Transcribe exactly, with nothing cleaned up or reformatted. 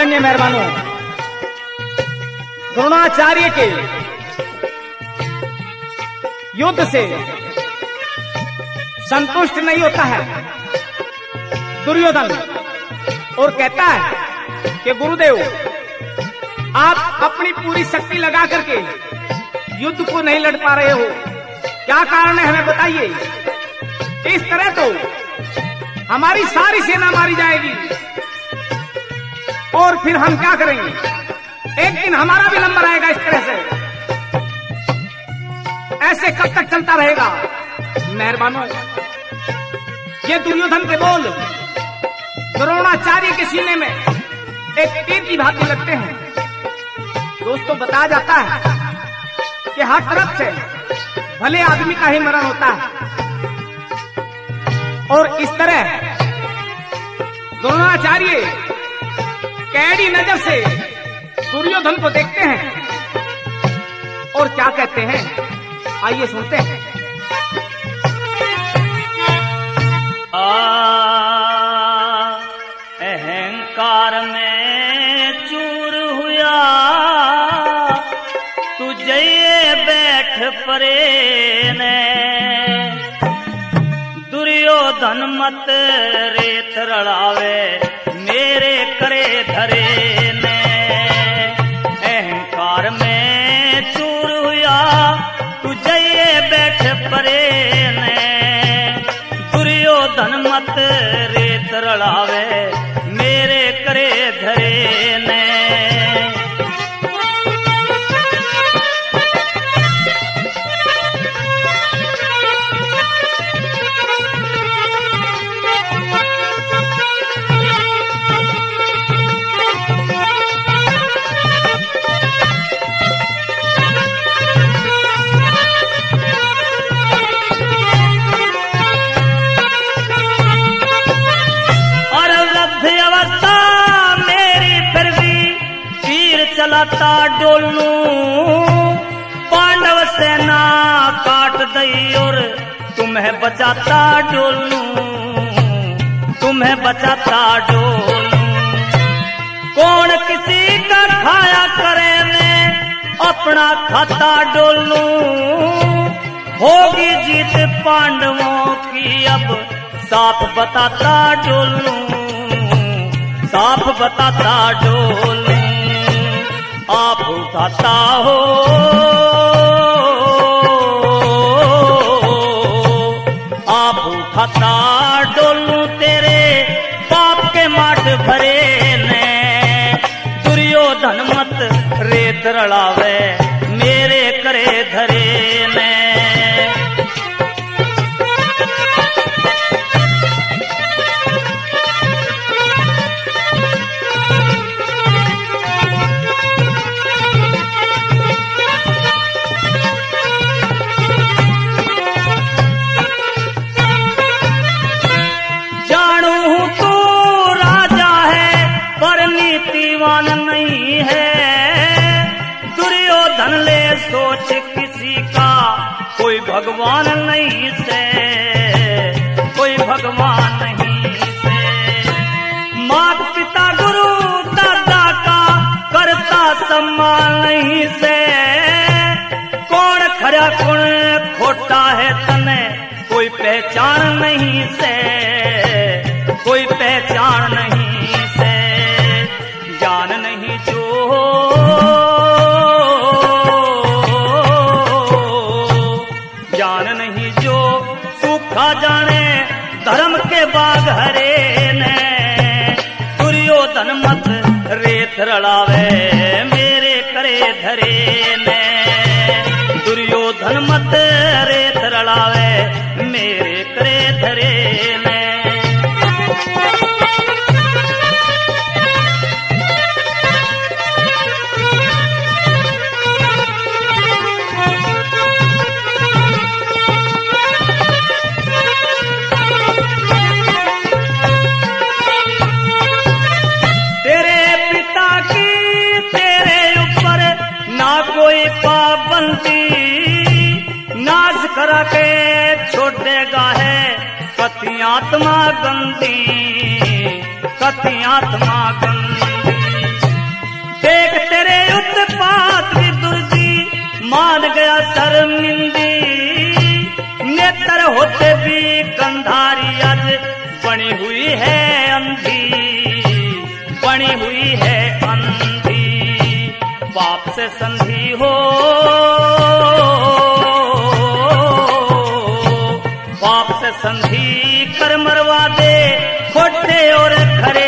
मान्य मेहरबानों, द्रोणाचार्य के युद्ध से संतुष्ट नहीं होता है दुर्योधन और कहता है कि गुरुदेव, आप अपनी पूरी शक्ति लगा करके युद्ध को नहीं लड़ पा रहे हो, क्या कारण है हमें बताइए। इस तरह तो हमारी सारी सेना मारी जाएगी और फिर हम क्या करेंगे, एक दिन हमारा भी नंबर आएगा। इस तरह से ऐसे कब तक चलता रहेगा। मेहरबानों, ये दुर्योधन के बोल द्रोणाचार्य के सीने में एक तीर की भांति लगते हैं। दोस्तों, बताया जाता है कि हर तरफ से भले आदमी का ही मरण होता है और इस तरह द्रोणाचार्य कैडी नजर से दुर्योधन को देखते हैं और क्या कहते हैं, आइए सुनते हैं। अहंकार में चूर हुआ तुझे बैठ परे ने, दुर्योधन मत रेत रड़ावे मेरे करे धरे ने। अहंकार में चूर हुआ तुझे बैठ परे ने, दुर्योधन मत रेत रड़ावे मेरे करे धरे ने। चलाता डोलू पांडव सेना काट दई और तुम्हें बचाता डोलू, तुम्हें बचाता डोलू। कौन किसी का खाया करे ने अपना खाता डोलू, होगी जीत पांडवों की अब साफ बताता डोलू, साफ बताता डोलू। आप उठाता हो आप उठाता डोलू तेरे बाप के माठ भरे ने, दुर्योधन मत रेत रड़ावे मेरे करे धरे ने। नहीं है दुर्योधन ले सोच किसी का, कोई भगवान नहीं से, कोई भगवान नहीं से। माता पिता गुरु दादा का करता सम्मान नहीं से, कौन खरा कौन खोटा है तने कोई पहचान नहीं से, कोई पहचान नहीं से। ज्ञान नहीं जो ज्ञान नहीं जो सूखा जाने धर्म के बाग हरे ने, दुर्योधन मत रेत रड़ावे मेरे करे धरे ने, दुर्योधन मत रेत रड़ावे मेरे करे धरे ने। नाश करा के छोड़ेगा है कति आत्मा गंदी, कति आत्मा गंदी। बनी हुई है अंधी। पाप से संधि हो, पाप से संधि कर मरवा दे खोटे और खरे।